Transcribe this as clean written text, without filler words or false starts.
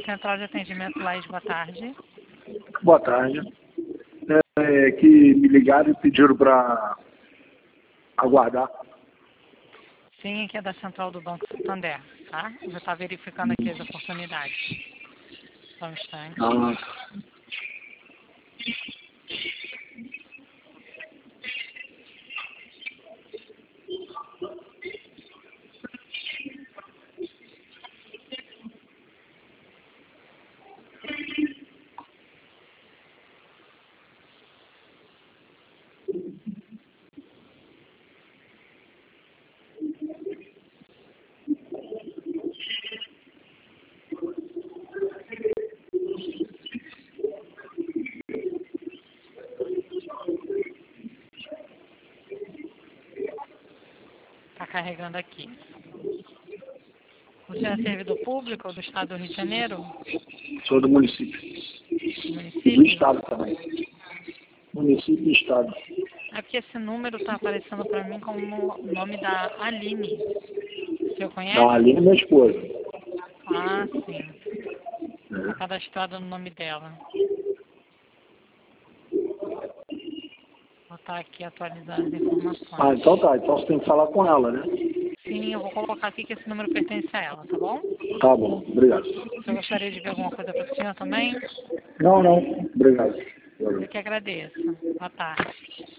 Central de Atendimento Laís, boa tarde. Boa tarde. Que me ligaram e pediram para aguardar. Sim, aqui é da Central do Banco Santander, tá? Eu já está verificando aqui as oportunidades. Só um instante. Está carregando aqui. Você é servidor público ou do Estado do Rio de Janeiro? Sou do município. Município? Do Estado também. Município e Estado. É porque esse número está aparecendo para mim como o nome da Aline. Você conhece? Não, a Aline é minha esposa. Ah, sim. Está cadastrado no nome dela. Vou estar aqui atualizando as informações. Então tá. Então você tem que falar com ela, né? Sim, eu vou colocar aqui que esse número pertence a ela, tá bom? Tá bom. Obrigado. Você gostaria de ver alguma coisa para o senhor também? Não. Obrigado. Eu que agradeço. Boa tarde.